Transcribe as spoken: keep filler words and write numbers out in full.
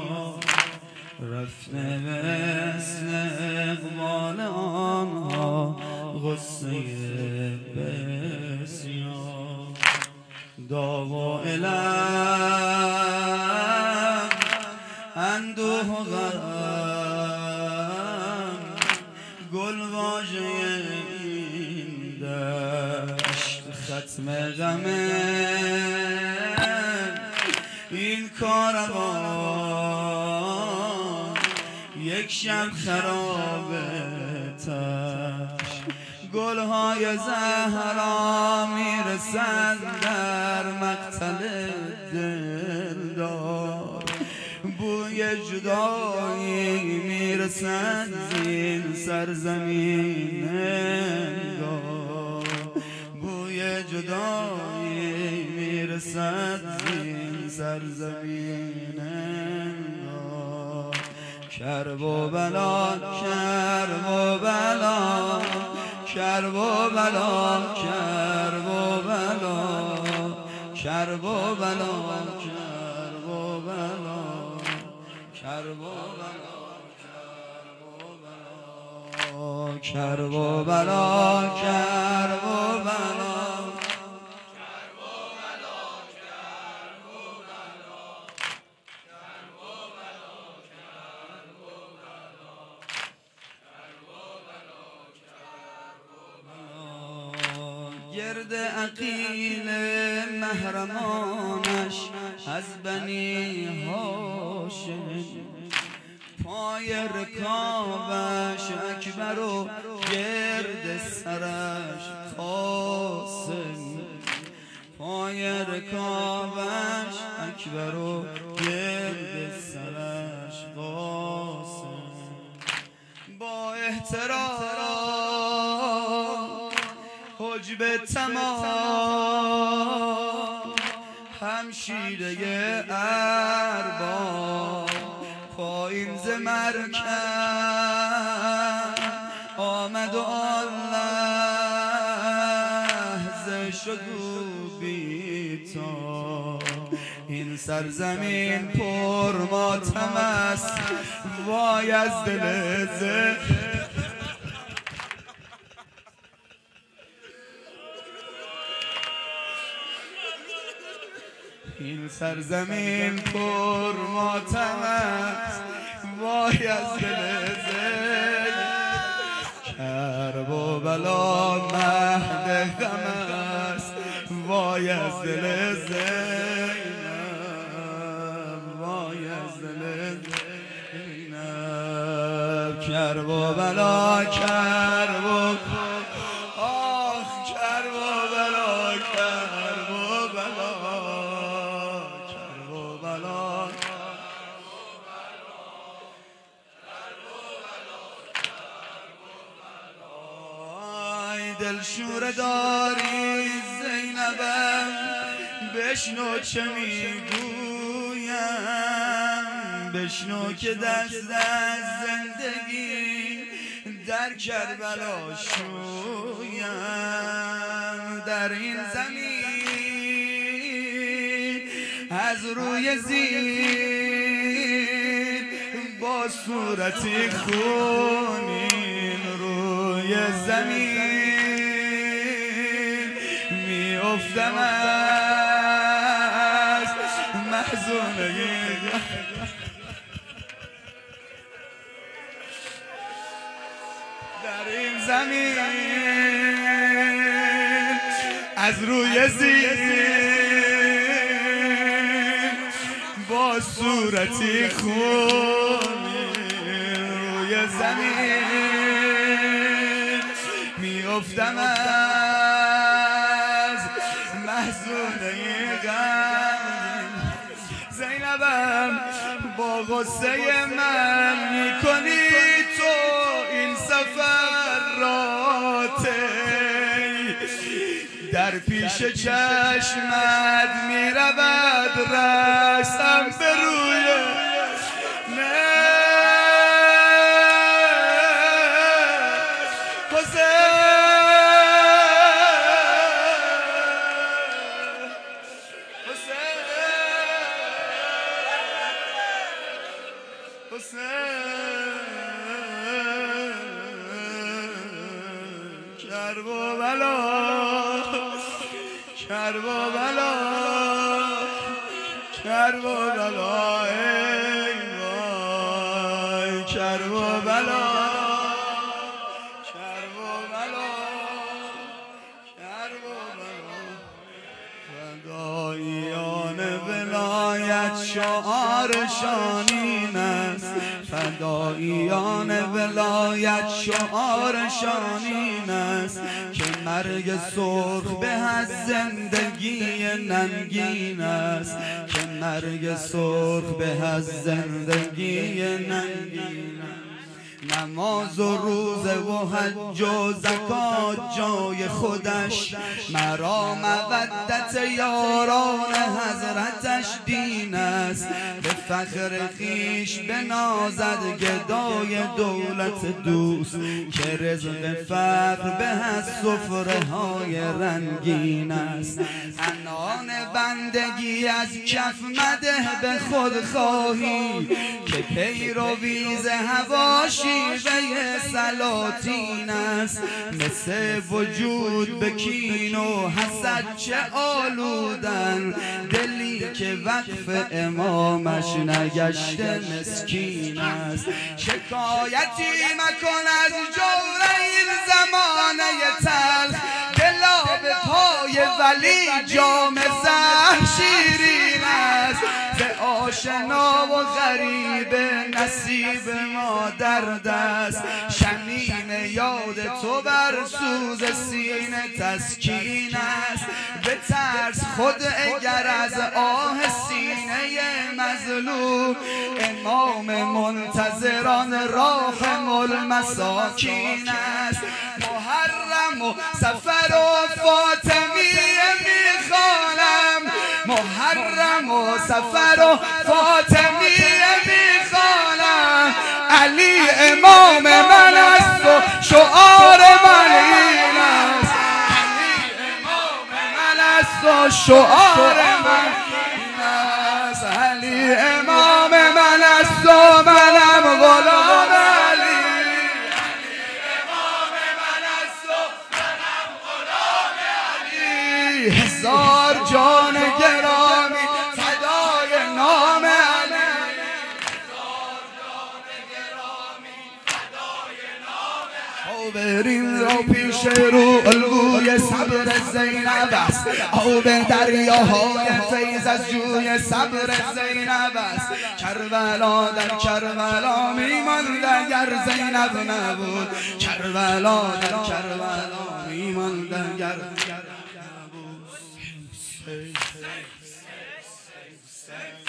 رفته مثل اقبال آنها غصه بسیار. داغ و علم اندوه و غم گل واژه این دشت ختم غم این کاروان یک شب خرابتش. گلهای زهرا میرسند در مقتل دلدار، بوی جدایی میرسد زین سرزمین انگار، بوی جدایی میرسد زین سرزمین انگار. کرب و بلا کرب و بلا کرب و بلا کرب و بلا کرب و بلا کرب و بلا کرب و بلا کرب و بلا کرب و بلا. گرد عقیل محرمانش از بنی هاشم، پای رکابش اکبر و گرد سرش قاسم، پای رکابش اکبر و گرد سرش قاسم. با احترام حجب تمام همشیره ارباب، پایین ز مرکب آمد و آن لحظه شد او بی‌تاب. این سرزمین پر ماتم است وای از دل زه. این سرزمین پر ماتم است وای از دل زید. کرب و بلا مهد غم است وای از دل زینب، وای از دل زینب. کرب و بلا کرب و آخ کرب و بلا کرب و بلا دلشوره داری زینبم، بشنو چه میگویم، بشنو که دست از زندگی در کربلا شویم. در این زمین از روی زیر با صورتی خونین روی زمین افتم از محزونگی. در این زمین از روی زیر با صورتی خونی روی زمین می افتم محزونه غم. زینبم با غصه من میکنی تو این سفر راته، در پیش چشمت میرود رسم به روی نه کرب و بلا کرب و بلا کرب و بلا ای وای کرب و بلا کرب و بلا کرب و بلا فداییان ولایت شعارشان این است فداییان ولایت شعارشان این است که مرگ سرخ به از زندگی ننگین است که مرگ سرخ به از زندگی ننگین است نماز و روزه و حج و زکات جای خودش مرا مودت یاران حضرتش دین است به فخر خویش بنازد گدای دولت دوست که رزق فقر به از سفره های رنگین است عنان بندگی از کف مده به خود خواهی که پیروی ز هواشی شیوه سلاطین است مثل وجود به کین و حسد چه آلودن دلی که وقف امامش نگشته مسکین است شکایتی مکن از جور این زمانه تلخ دلا به پای ولی جام زهر شیرین است به آشنا و غریب نصیب ما درد است شمیم یاد تو بر سوز سینه تسکین است به ترس خود اگر از آه سینه مظلوم امام منتظران راحم المساکین است محرم و سفر و فاطمیه میخوانم محرم و سفر و فاطمیه میخوانم علی امام من است و شعار من این است علی امام من است و شعار من این است علی امام من است و منم غلام علی علی امام من است و منم غلام علی هزار جان گرامی فدای نام علی برین را پیش رو الگوی صبر زینب است آب دریاهای فیض از جوی صبر زینب است کربلا در کربلا میماند اگر زینب نبود کربلا در کربلا میماند اگر نبود